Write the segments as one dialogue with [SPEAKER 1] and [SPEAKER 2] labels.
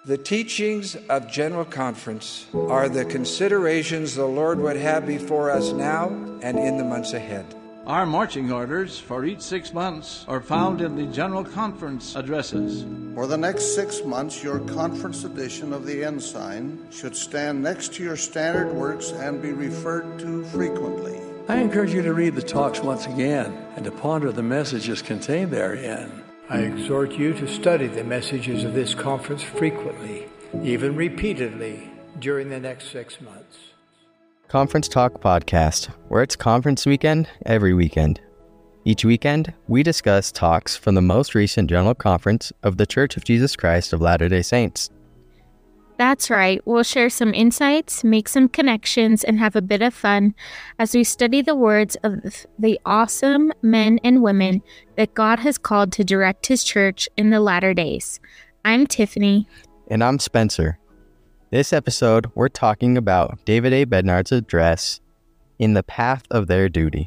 [SPEAKER 1] The teachings of General Conference are the considerations the Lord would have before us now and in the months ahead.
[SPEAKER 2] Our marching orders for each 6 months are found in the General Conference addresses.
[SPEAKER 3] For the next 6 months, your conference edition of the Ensign should stand next to your standard works and be referred to frequently.
[SPEAKER 4] I encourage you to read the talks once again and to ponder the messages contained therein.
[SPEAKER 5] I exhort you to study the messages of this conference frequently, even repeatedly, during the next 6 months.
[SPEAKER 6] Conference Talk Podcast, where it's conference weekend every weekend. Each weekend, we discuss talks from the most recent General Conference of The Church of Jesus Christ of Latter-day Saints.
[SPEAKER 7] That's right. We'll share some insights, make some connections, and have a bit of fun as we study the words of the awesome men and women that God has called to direct His church in the latter days. I'm Tiffany.
[SPEAKER 6] And I'm Spencer. This episode, we're talking about David A. Bednar's address, In the Path of Their Duty.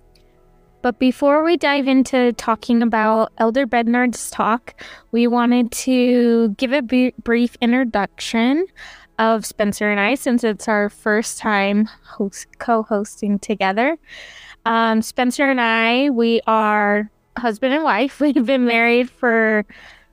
[SPEAKER 7] But before we dive into talking about Elder Bednar's talk, we wanted to give a brief introduction of Spencer and I, since it's our first time co-hosting together. Spencer and I, we are husband and wife. We've been married for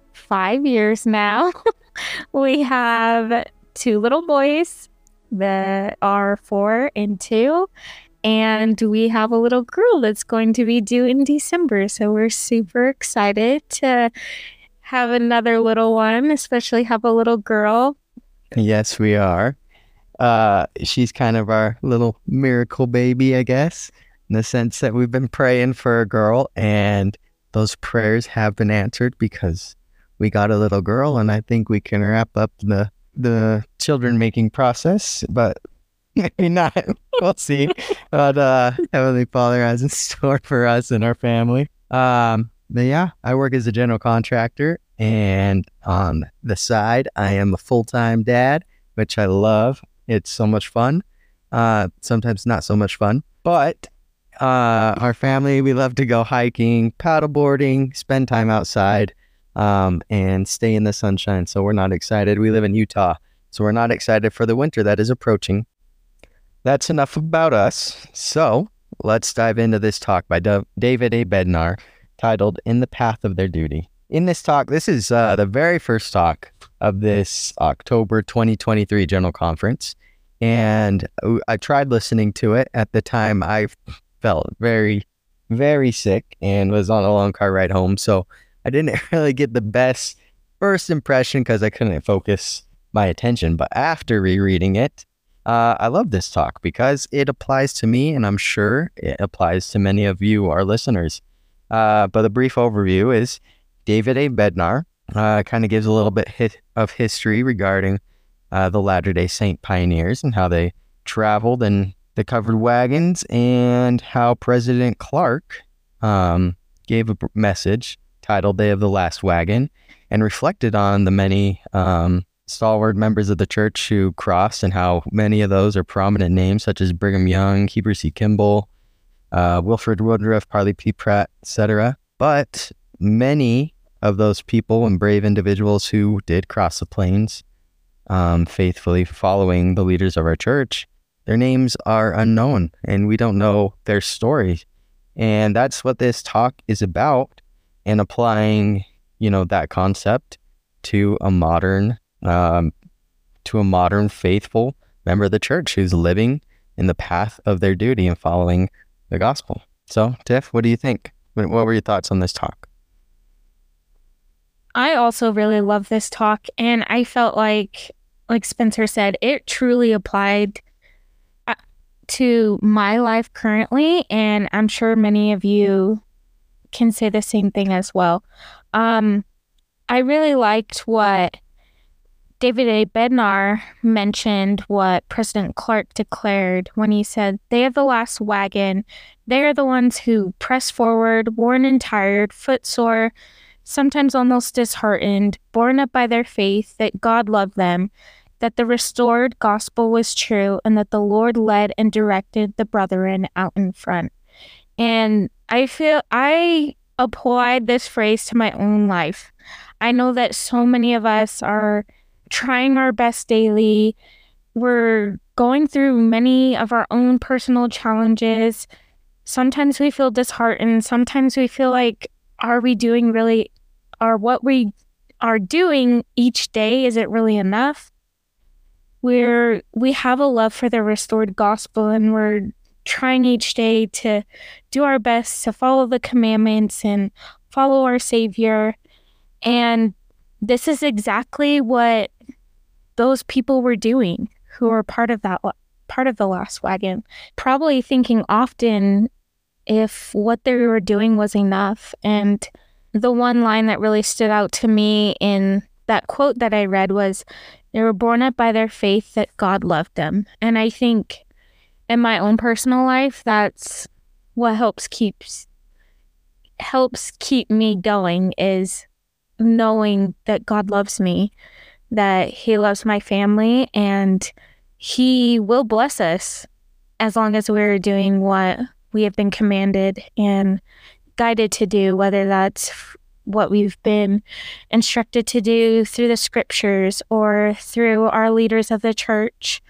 [SPEAKER 7] 5 years now. We have 2 little boys that are 4 and 2. And we have a little girl that's going to be due in December. So we're super excited to have another little one, especially have a little girl.
[SPEAKER 6] Yes, we are. She's kind of our little miracle baby, I guess, in the sense that we've been praying for a girl. And those prayers have been answered because we got a little girl. And I think we can wrap up the children making process. But maybe not. We'll see what Heavenly Father has in store for us and our family. But yeah, I work as a general contractor, and on the side, I am a full-time dad, which I love. It's so much fun. Sometimes not so much fun, but our family, we love to go hiking, paddleboarding, spend time outside, and stay in the sunshine. So we're not excited. We live in Utah, so we're not excited for the winter that is approaching. That's enough about us. So let's dive into this talk by David A. Bednar, titled In the Path of Their Duty. In this talk, this is the very first talk of this October 2023 General Conference. And I tried listening to it. At the time, I felt very, very sick and was on a long car ride home. So I didn't really get the best first impression because I couldn't focus my attention. But after rereading it, I love this talk because it applies to me, and I'm sure it applies to many of you, our listeners. But the brief overview is David A. Bednar kind of gives a little bit of history regarding the Latter-day Saint pioneers and how they traveled in the covered wagons, and how President Clark gave a message titled Day of the Last Wagon, and reflected on the many stalwart members of the church who crossed, and how many of those are prominent names such as Brigham Young, Heber C. Kimball, Wilford Woodruff, Parley P. Pratt, etc. But many of those people and brave individuals who did cross the plains, faithfully following the leaders of our church, their names are unknown, and we don't know their story. And that's what this talk is about, and applying, that concept to a modern faithful member of the church who's living in the path of their duty and following the gospel. So, Tiff, what do you think? What were your thoughts on this talk?
[SPEAKER 7] I also really love this talk, and I felt like Spencer said, it truly applied to my life currently, and I'm sure many of you can say the same thing as well. I really liked what David A. Bednar mentioned, what President Clark declared when he said, "They are the last wagon. They are the ones who press forward, worn and tired, footsore, sometimes almost disheartened, borne up by their faith that God loved them, that the restored gospel was true, and that the Lord led and directed the brethren out in front." And I feel I applied this phrase to my own life. I know that so many of us are trying our best daily. We're going through many of our own personal challenges. Sometimes we feel disheartened. Sometimes we feel like, are we doing really, or what we are doing each day, is it really enough? We have a love for the restored gospel, and we're trying each day to do our best to follow the commandments and follow our Savior. And this is exactly what those people were doing who were part of the last wagon, probably thinking often if what they were doing was enough. And the one line that really stood out to me in that quote that I read was, they were born up by their faith that God loved them. And I think in my own personal life, that's what helps keep me going, is knowing that God loves me, that He loves my family, and He will bless us as long as we're doing what we have been commanded and guided to do, whether that's what we've been instructed to do through the scriptures or through our leaders of the church.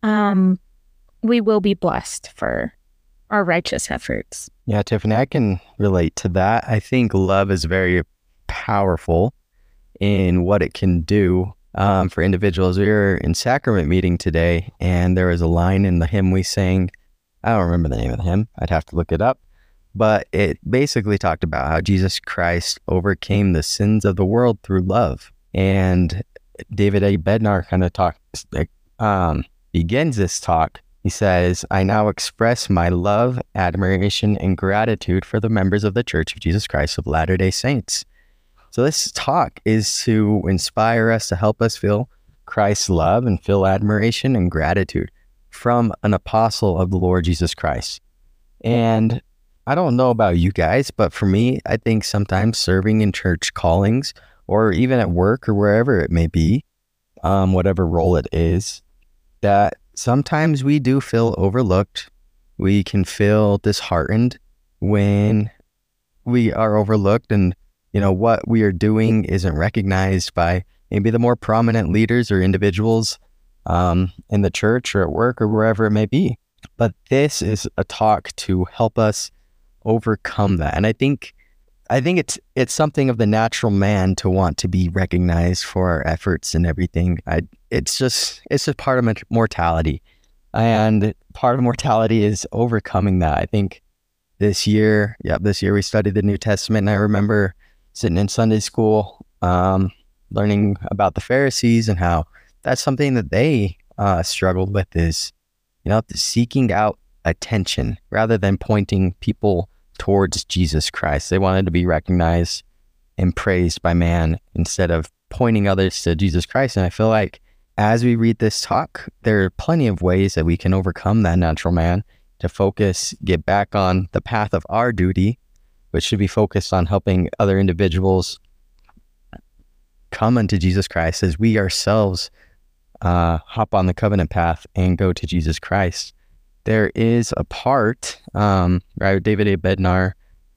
[SPEAKER 7] We will be blessed for our righteous efforts.
[SPEAKER 6] Yeah, Tiffany, I can relate to that. I think love is very powerful in what it can do for individuals. We were in sacrament meeting today, and there was a line in the hymn we sang. I don't remember the name of the hymn. I'd have to look it up. But it basically talked about how Jesus Christ overcame the sins of the world through love. And David A. Bednar kind of begins this talk. He says, I now express my love, admiration, and gratitude for the members of the Church of Jesus Christ of Latter-day Saints. So this talk is to inspire us, to help us feel Christ's love and feel admiration and gratitude from an apostle of the Lord Jesus Christ. And I don't know about you guys, but for me, I think sometimes serving in church callings or even at work or wherever it may be, whatever role it is, that sometimes we do feel overlooked. We can feel disheartened when we are overlooked and, what we are doing isn't recognized by maybe the more prominent leaders or individuals in the church or at work or wherever it may be. But this is a talk to help us overcome that. And I think it's something of the natural man to want to be recognized for our efforts and everything. It's just part of mortality. And part of mortality is overcoming that. I think this year we studied the New Testament, and I remember sitting in Sunday school, learning about the Pharisees and how that's something that they struggled with, is, seeking out attention rather than pointing people towards Jesus Christ. They wanted to be recognized and praised by man instead of pointing others to Jesus Christ. And I feel like as we read this talk, there are plenty of ways that we can overcome that natural man to get back on the path of our duty, which should be focused on helping other individuals come unto Jesus Christ as we ourselves hop on the covenant path and go to Jesus Christ. There is a part, right? David A. Bednar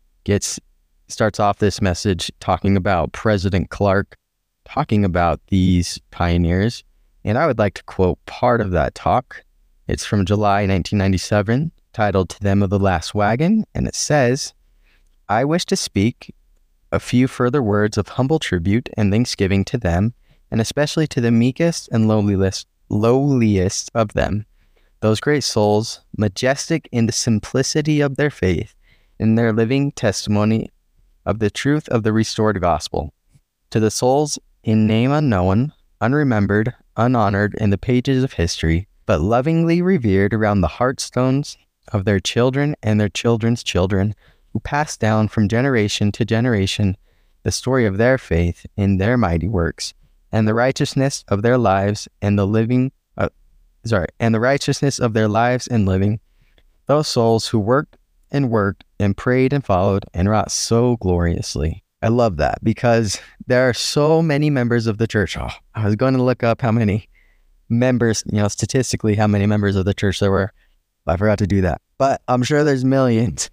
[SPEAKER 6] starts off this message talking about President Clark, talking about these pioneers. And I would like to quote part of that talk. It's from July 1997, titled To Them of the Last Wagon. And it says, I wish to speak a few further words of humble tribute and thanksgiving to them, and especially to the meekest and lowliest of them. Those great souls, majestic in the simplicity of their faith, in their living testimony of the truth of the restored gospel. To the souls in name unknown, unremembered, unhonored in the pages of history, but lovingly revered around the heartstones of their children and their children's children, who passed down from generation to generation the story of their faith in their mighty works, and the righteousness of their lives and the righteousness of their lives and living, those souls who worked and prayed and followed and wrought so gloriously. I love that because there are so many members of the church. Oh, I was going to look up how many members, statistically, how many members of the church there were. I forgot to do that, but I'm sure there's millions.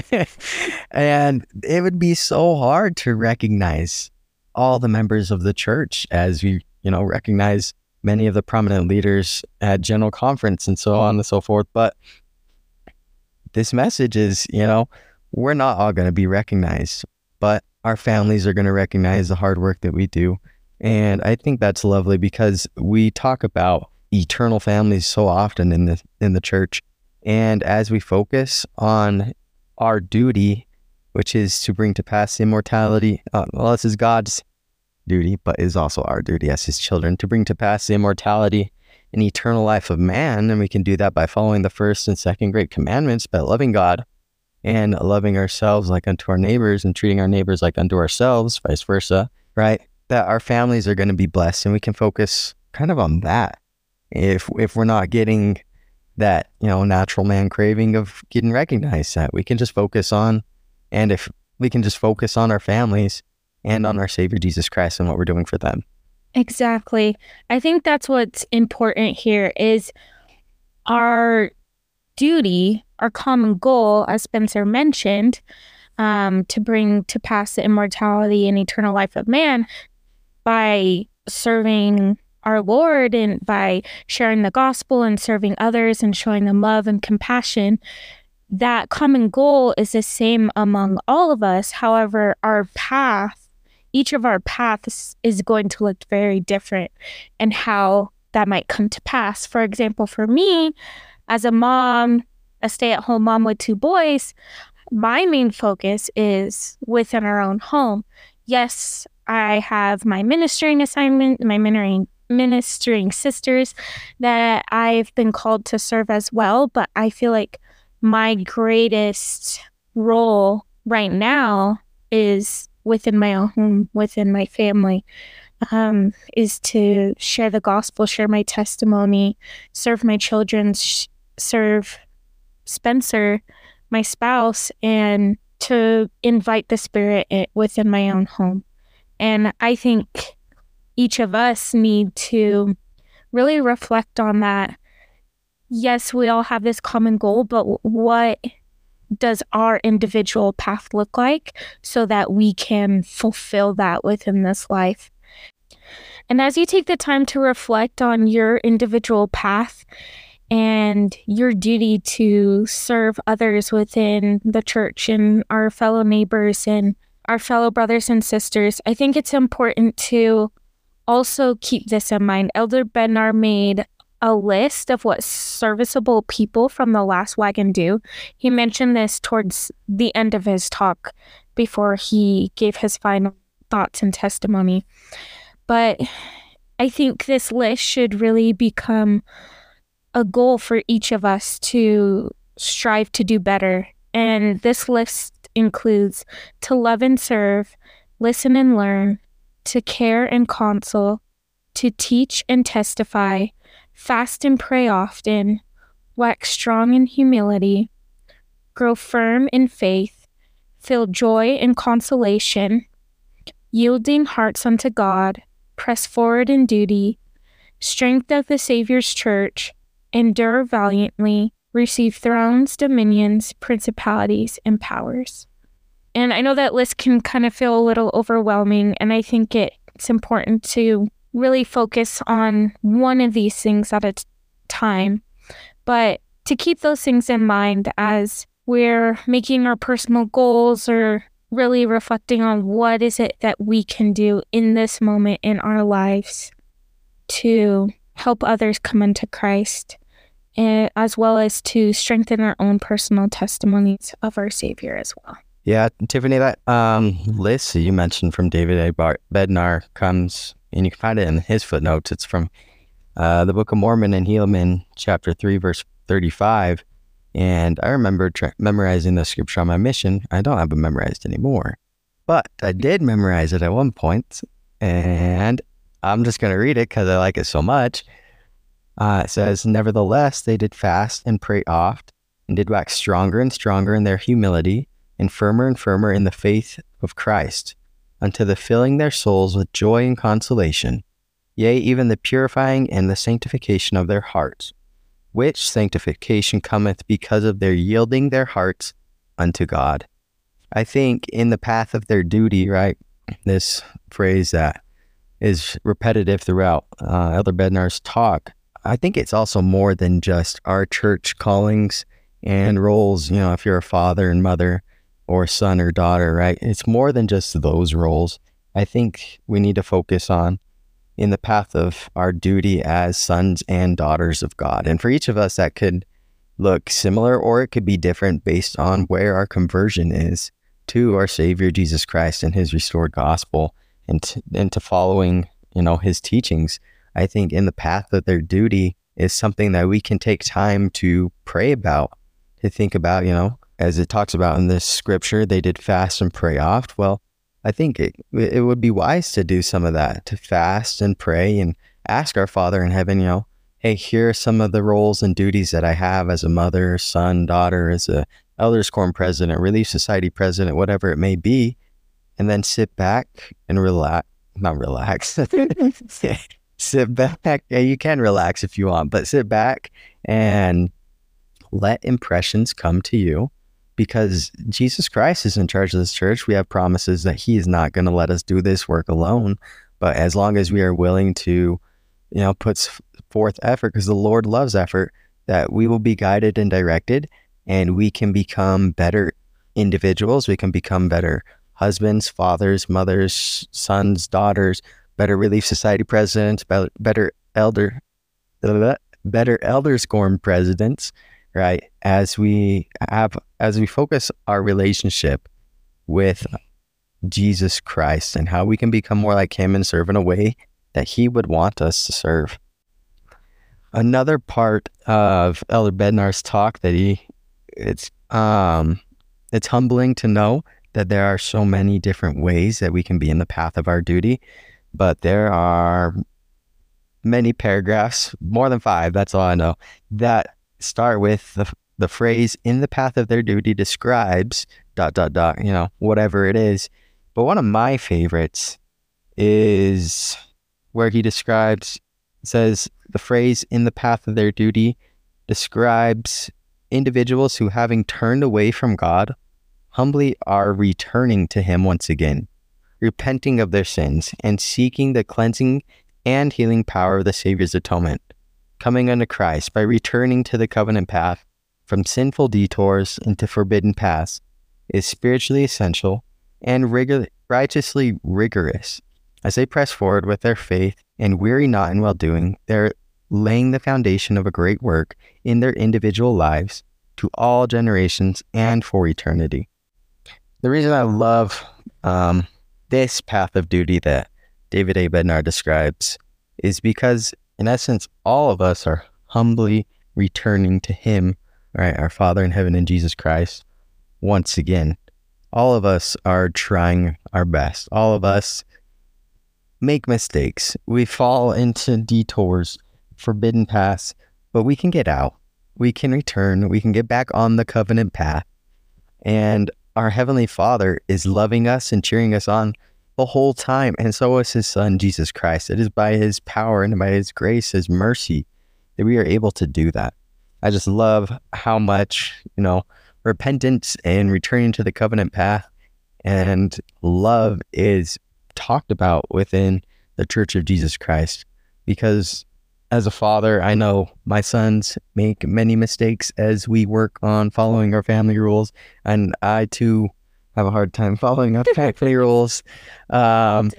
[SPEAKER 6] And it would be so hard to recognize all the members of the church as we recognize many of the prominent leaders at General Conference and so on and so forth. But this message is, we're not all going to be recognized, but our families are going to recognize the hard work that we do. And I think that's lovely because we talk about eternal families so often in the church. And as we focus on our duty, which is to bring to pass immortality, this is God's duty, but is also our duty as his children, to bring to pass the immortality and eternal life of man. And we can do that by following the first and second great commandments, by loving God and loving ourselves like unto our neighbors and treating our neighbors like unto ourselves, vice versa, right? That our families are going to be blessed, and we can focus kind of on that. If we're not getting that, natural man craving of getting recognized, that we can just focus on, and if we can just focus on our families and on our Savior Jesus Christ and what we're doing for them.
[SPEAKER 7] Exactly. I think that's what's important here is our duty, our common goal, as Spencer mentioned, to bring to pass the immortality and eternal life of man by serving our Lord and by sharing the gospel and serving others and showing them love and compassion. That common goal is the same among all of us. However, each of our paths is going to look very different, and how that might come to pass. For example, for me, as a mom, a stay-at-home mom with 2 boys, my main focus is within our own home. Yes, I have my ministering assignment, my ministering sisters that I've been called to serve as well, but I feel like my greatest role right now is within my own home, within my family, is to share the gospel, share my testimony, serve my children, serve Spencer, my spouse, and to invite the Spirit within my own home. And I think each of us need to really reflect on that. Yes, we all have this common goal, but what does our individual path look like so that we can fulfill that within this life? And as you take the time to reflect on your individual path and your duty to serve others within the church and our fellow neighbors and our fellow brothers and sisters, I think it's important to also keep this in mind. Elder Bednar made a list of what serviceable people from the last wagon do. He mentioned this towards the end of his talk before he gave his final thoughts and testimony. But I think this list should really become a goal for each of us to strive to do better. And this list includes to love and serve, listen and learn, to care and counsel, to teach and testify, fast and pray often, wax strong in humility, grow firm in faith, feel joy and consolation, yielding hearts unto God, press forward in duty, strength of the Savior's church, endure valiantly, receive thrones, dominions, principalities, and powers. And I know that list can kind of feel a little overwhelming, and I think it's important to really focus on one of these things at a time, but to keep those things in mind as we're making our personal goals or really reflecting on what is it that we can do in this moment in our lives to help others come into Christ, as well as to strengthen our own personal testimonies of our Savior as well.
[SPEAKER 6] Yeah, Tiffany, that list that you mentioned from David A. Bednar comes, and you can find it in his footnotes. It's from the Book of Mormon and Helaman, chapter 3, verse 35. And I remember memorizing the scripture on my mission. I don't have it memorized anymore, but I did memorize it at one point, and I'm just going to read it because I like it so much. It says, "Nevertheless, they did fast and pray oft, and did wax stronger and stronger in their humility, and firmer in the faith of Christ, unto the filling their souls with joy and consolation, yea, even the purifying and the sanctification of their hearts, which sanctification cometh because of their yielding their hearts unto God." I think in the path of their duty, right, this phrase that is repetitive throughout Elder Bednar's talk, I think it's also more than just our church callings and roles. If you're a father and mother or son or daughter, right? It's more than just those roles. I think we need to focus on in the path of our duty as sons and daughters of God. And for each of us, that could look similar, or it could be different based on where our conversion is to our Savior Jesus Christ and his restored gospel, and to following, his teachings. I think in the path of their duty is something that we can take time to pray about, to think about, as it talks about in this scripture, they did fast and pray oft. Well, I think it would be wise to do some of that, to fast and pray and ask our Father in heaven, hey, here are some of the roles and duties that I have as a mother, son, daughter, as a Elders Quorum president, Relief Society president, whatever it may be, and then sit back and not relax. Sit back. Yeah, you can relax if you want, but sit back and let impressions come to you, because Jesus Christ is in charge of this church. We have promises that he is not going to let us do this work alone, but as long as we are willing to, put forth effort, because the Lord loves effort, that we will be guided and directed, and we can become better individuals. We can become better husbands, fathers, mothers, sons, daughters, better Relief Society presidents, better Elders Quorum presidents, right? As we focus our relationship with Jesus Christ and how we can become more like him and serve in a way that he would want us to serve. Another part of Elder Bednar's talk that it's humbling to know that there are so many different ways that we can be in the path of our duty, but there are many paragraphs, more than 5, that's all I know, that start with the phrase, in the path of their duty describes ... whatever it is. But one of my favorites is where he says the phrase, in the path of their duty describes individuals who, having turned away from God, humbly are returning to him once again, repenting of their sins and seeking the cleansing and healing power of the Savior's atonement, coming unto Christ by returning to the covenant path from sinful detours into forbidden paths, is spiritually essential and righteously rigorous. As they press forward with their faith and weary not in well-doing, they're laying the foundation of a great work in their individual lives to all generations and for eternity. The reason I love this path of duty that David A. Bednar describes is because, in essence, all of us are humbly returning to him, right? Our Father in heaven in Jesus Christ, once again. All of us are trying our best. All of us make mistakes. We fall into detours, forbidden paths, but we can get out. We can return. We can get back on the covenant path. And our Heavenly Father is loving us and cheering us on the whole time. And so is his Son, Jesus Christ. It is by his power and by his grace, his mercy, that we are able to do that. I just love how much, repentance and returning to the covenant path and love is talked about within the Church of Jesus Christ. Because as a father, I know my sons make many mistakes as we work on following our family rules, and I too have a hard time following our family rules. But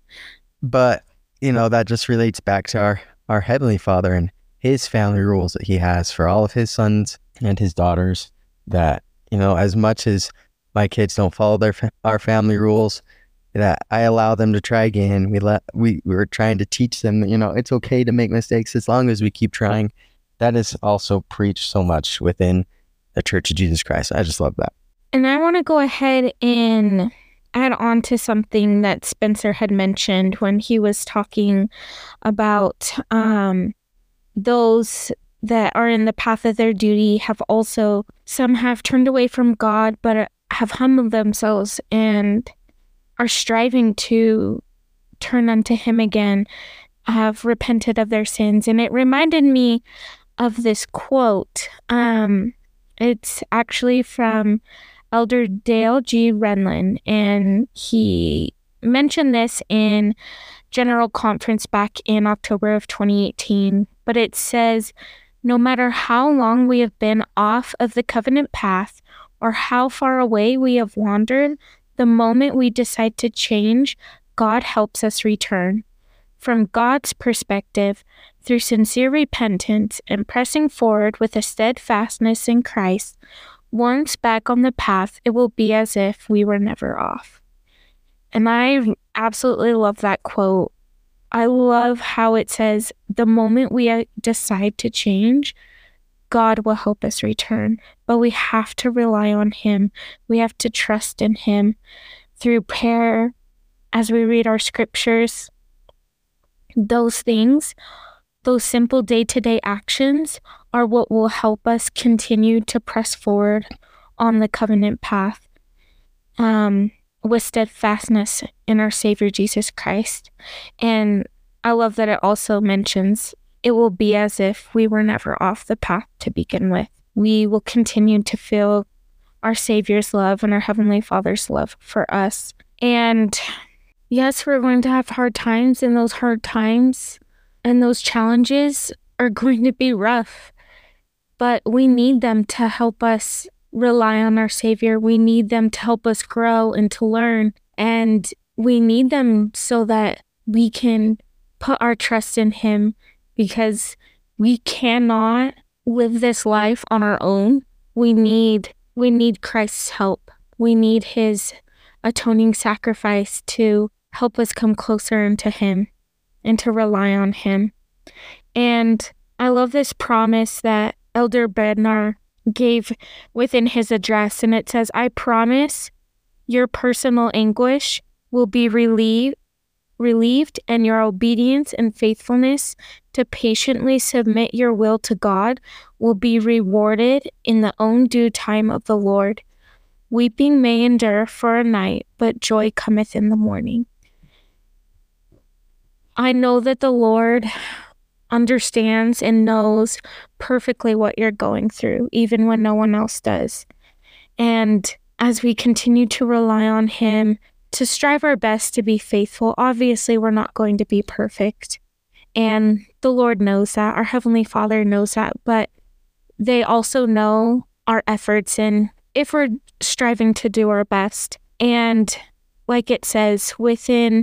[SPEAKER 6] that just relates back to our Heavenly Father and his family rules that he has for all of his sons and his daughters, that, as much as my kids don't follow our family rules, that I allow them to try again. We're trying to teach them that, it's okay to make mistakes as long as we keep trying. That is also preached so much within the Church of Jesus Christ. I just love that.
[SPEAKER 7] And I want to go ahead and add on to something that Spencer had mentioned when he was talking about those that are in the path of their duty some have turned away from God, but have humbled themselves and are striving to turn unto him again, have repented of their sins. And it reminded me of this quote. It's actually from Elder Dale G. Renlund, and he mentioned this in General Conference back in October of 2018, but it says, no matter how long we have been off of the covenant path or how far away we have wandered, the moment we decide to change, God helps us return. From God's perspective, through sincere repentance and pressing forward with a steadfastness in Christ, once back on the path, it will be as if we were never off. And I absolutely love that quote. I love how it says, the moment we decide to change, God will help us return. But we have to rely on Him. We have to trust in Him through prayer, as we read our scriptures. Those things, those simple day-to-day actions are what will help us continue to press forward on the covenant path with steadfastness in our Savior Jesus Christ. And I love that it also mentions it will be as if we were never off the path to begin with. We will continue to feel our Savior's love and our Heavenly Father's love for us. And yes, we're going to have hard times, and those hard times and those challenges are going to be rough. But we need them to help us rely on our Savior. We need them to help us grow and to learn. And we need them so that we can put our trust in Him, because we cannot live this life on our own. We need Christ's help. We need His atoning sacrifice to help us come closer into Him and to rely on Him. And I love this promise that Elder Bednar gave within his address, and it says, I promise your personal anguish will be relieved, and your obedience and faithfulness to patiently submit your will to God will be rewarded in the own due time of the Lord. Weeping may endure for a night, but joy cometh in the morning. I know that the Lord understands and knows perfectly what you're going through, even when no one else does. And as we continue to rely on Him, to strive our best to be faithful, obviously we're not going to be perfect. And the Lord knows that. Our Heavenly Father knows that. But they also know our efforts and if we're striving to do our best. And like it says, within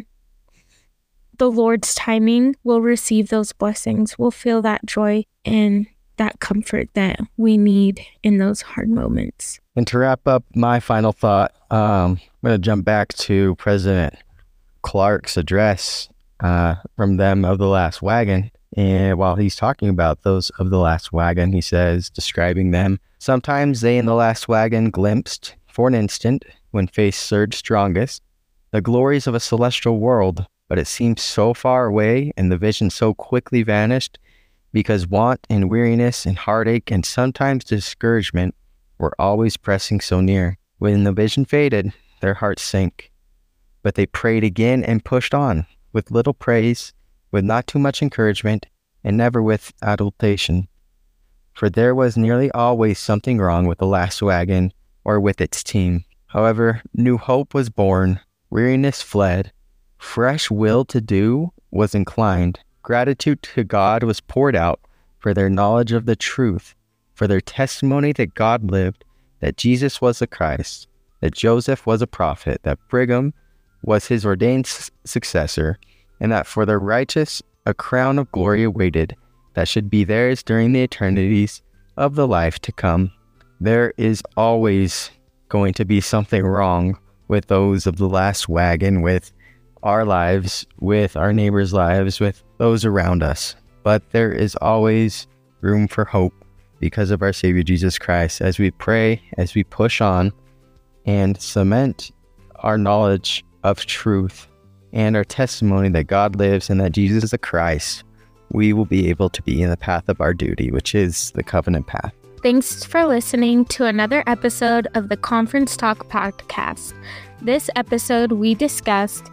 [SPEAKER 7] the Lord's timing, we'll receive those blessings. We'll feel that joy and that comfort that we need in those hard moments.
[SPEAKER 6] And to wrap up my final thought, I'm going to jump back to President Clark's address from them of the last wagon. And while he's talking about those of the last wagon, he says, describing them, sometimes they in the last wagon glimpsed, for an instant, when faith surged strongest, the glories of a celestial world, but it seemed so far away and the vision so quickly vanished because want and weariness and heartache and sometimes discouragement were always pressing so near. When the vision faded, their hearts sank. But they prayed again and pushed on, with little praise, with not too much encouragement, and never with adulation. For there was nearly always something wrong with the last wagon or with its team. However, new hope was born, weariness fled, fresh will to do was inclined, gratitude to God was poured out for their knowledge of the truth, for their testimony that God lived, that Jesus was the Christ, that Joseph was a prophet, that Brigham was his ordained successor, and that for the righteous a crown of glory awaited that should be theirs during the eternities of the life to come. There is always going to be something wrong with those of the last wagon, with our lives, with our neighbors' lives, with those around us. But there is always room for hope because of our Savior Jesus Christ as we pray, as we push on and cement our knowledge of truth and our testimony that God lives and that Jesus is the Christ. We will be able to be in the path of our duty, which is the covenant path.
[SPEAKER 7] Thanks for listening to another episode of the Conference Talk podcast. This episode, we discussed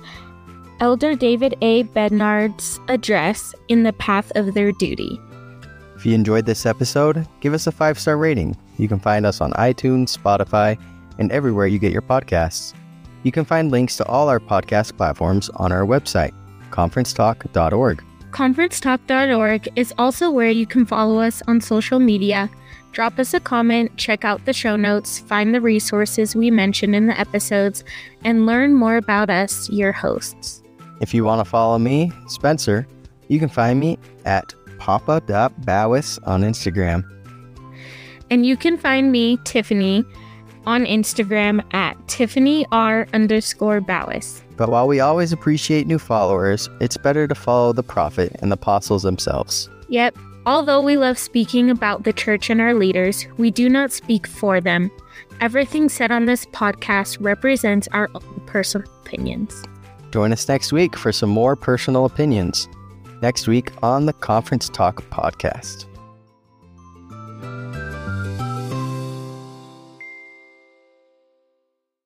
[SPEAKER 7] Elder David A. Bednar's address, In the Path of Their Duty.
[SPEAKER 6] If you enjoyed this episode, give us a 5-star rating. You can find us on iTunes, Spotify, and everywhere you get your podcasts. You can find links to all our podcast platforms on our website, conferencetalk.org.
[SPEAKER 7] Conferencetalk.org is also where you can follow us on social media, drop us a comment, check out the show notes, find the resources we mentioned in the episodes, and learn more about us, your hosts.
[SPEAKER 6] If you want to follow me, Spencer, you can find me at papa.bowis on Instagram.
[SPEAKER 7] And you can find me, Tiffany, on Instagram at TiffanyR_Bowis.
[SPEAKER 6] But while we always appreciate new followers, it's better to follow the prophet and the apostles themselves.
[SPEAKER 7] Yep. Although we love speaking about the church and our leaders, we do not speak for them. Everything said on this podcast represents our own personal opinions.
[SPEAKER 6] Join us next week for some more personal opinions. Next week on the Conference Talk podcast.